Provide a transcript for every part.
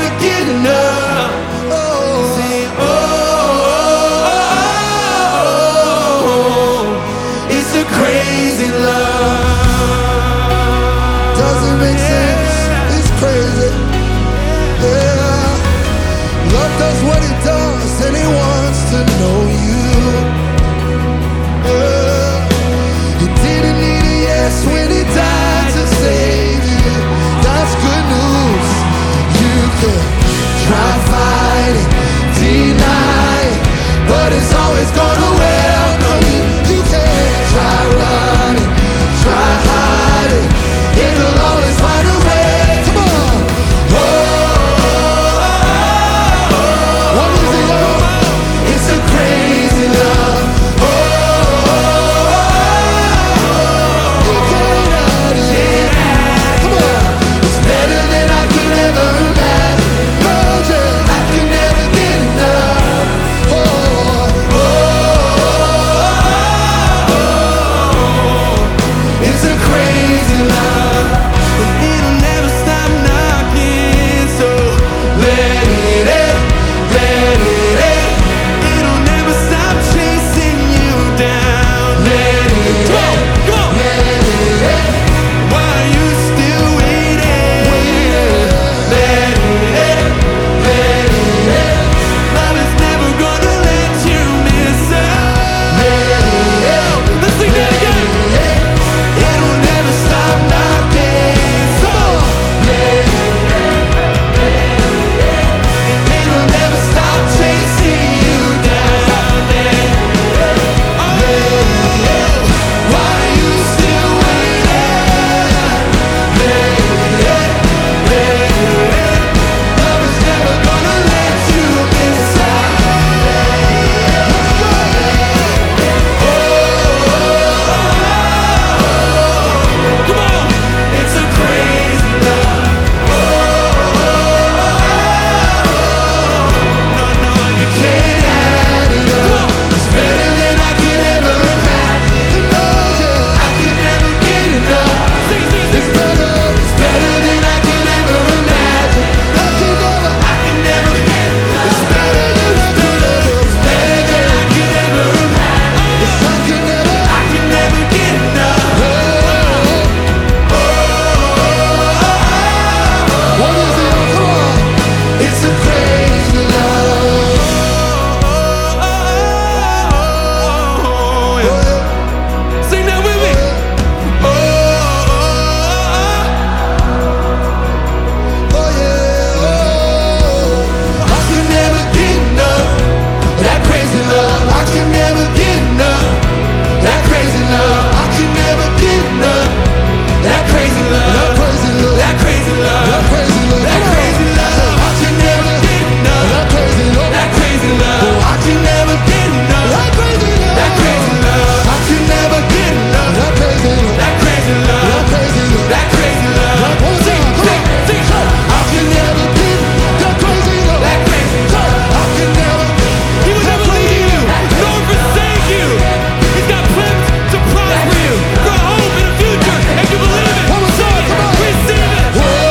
never get enough. Say, oh, it's a crazy love. Doesn't make sense. It's crazy. Yeah. Love does what it does, and it wants to know you. He didn't need a yes when he died to save you. That's good news. You can try fighting, deny it, but it's always gonna welcome you. You can try running, try hiding, it'll always find a way. Come on. What is it, love? It's a crazy love. You can't hide it. Come on. It's better than I could ever imagine. Imagine. I can never get enough. It's a crazy love, but it'll never stop knocking. So let it in, let it in. It'll never stop chasing you down. Let it in, let it in. Why are you still waiting? Let it in, let it in. Love is never gonna let you miss out. Let it in. Let's sing that again. It'll never stop knocking. So let it in. It'll never stop chasing you down. Let it in. Why are you still waiting? Let it in. Love is never gonna let you miss out. Come on, it's a crazy love. No, you can't have it all. It's better than I could ever imagine. I could never get enough. It's better than I could ever imagine. I could never get enough. It's better than I could ever imagine. I could never get enough. What is it? Come on. It's a crazy love. Sing that with me. Oh yeah. I could never get enough. That crazy love. I could never get enough. That crazy love. I could never get enough. That crazy love. That crazy love. That crazy love. That crazy love. That crazy love. I could never get enough. That crazy love. That crazy love. I could never get enough. That crazy love. That crazy love. I could never get enough. That crazy love. That crazy love. That crazy love. That crazy love. One more time. Come on. I could never get That crazy love. that crazy love. I can never. He would never leave you, nor forsake you. He's got plans to prosper you, for a hope and a future, and you believe it. One more time. Come on. Receive it.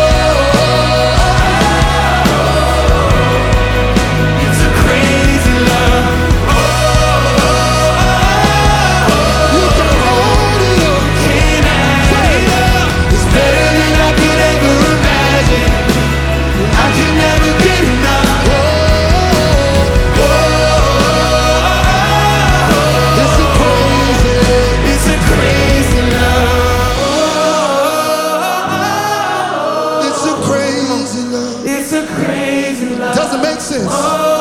It's a crazy love. You can hold it up. Can't hide it up. It's better than I could ever imagine. I can never get enough. It's a crazy. It's a crazy love. It's a crazy love. It's a crazy love. Doesn't make sense.